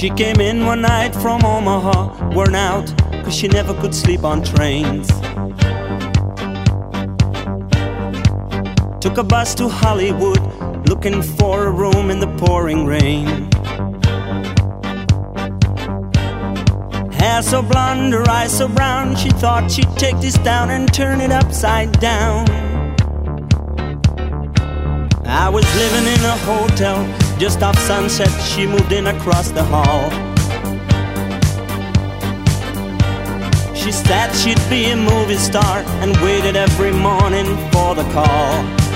She came in one night from Omaha, worn out, 'cause she never could sleep on trains. Took a bus to Hollywood, looking for a room in the pouring rain. Hair so blonde, her eyes so brown, she thought she'd take this down and turn it upside down. I was living in a hotel just off Sunset, she moved in across the hall. She said she'd be a movie star and waited every morning for the call.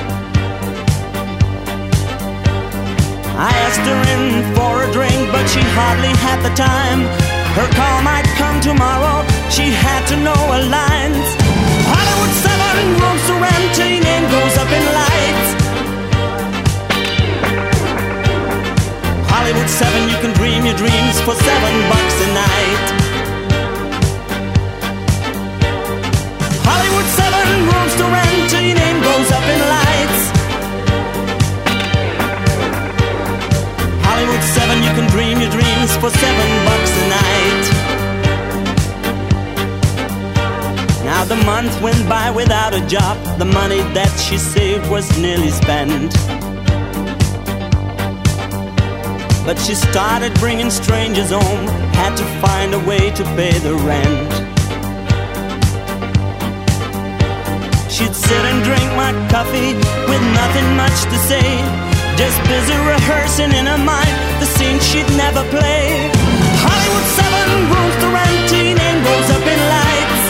I asked her in for a drink, but she hardly had the time. Her call might come tomorrow, she had to know her lines. Hollywood 7 rooms to rent, her name goes up in lights. Hollywood 7, you can dream your dreams for $7 a night. Hollywood 7 rooms to rent, your name goes up in lights. Hollywood 7, you can dream your dreams for $7 a night. Now the month went by without a job. The money that she saved was nearly spent. But she started bringing strangers home, had to find a way to pay the rent. She'd sit and drink my coffee with nothing much to say, just busy rehearsing in her mind the scene she'd never play. Hollywood 7 rooms to rent, her name goes up in lights.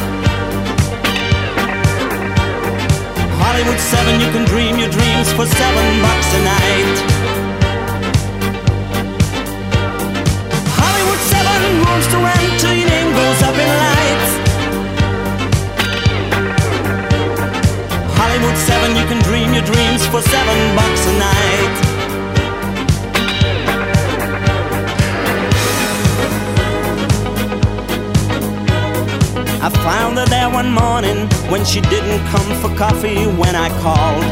Hollywood 7, you can dream your dreams for $7 a night. Hollywood 7 rooms to rent, her name goes up in lights. Hollywood 7, you can dream your dreams for $7 a night. I found her there one morning when she didn't come for coffee when I called.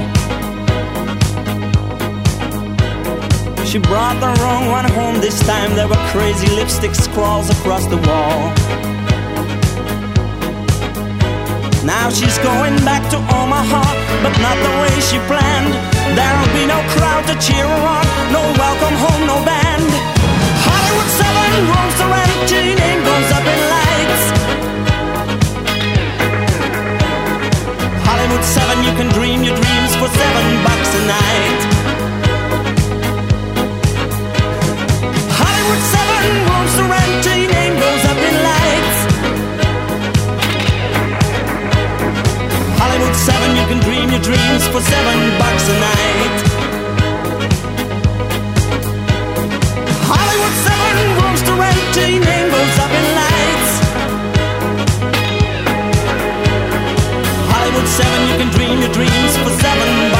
She brought the wrong one home this time. There were crazy lipstick scrawls across the wall. Now she's going back to Omaha, but not the way she planned. There'll be no crowd to cheer her on, no welcome home, no band. Hollywood 7 rooms to rent, her name goes up in lights. Hollywood 7, you can dream your dreams for $7 a night. Hollywood 7 rooms to rent, her name goes up in lights. Hollywood 7, you can dream your dreams for $7 a night. Hollywood 7 rooms to rent, her name goes up in lights. Hollywood 7, you can dream your dreams for $7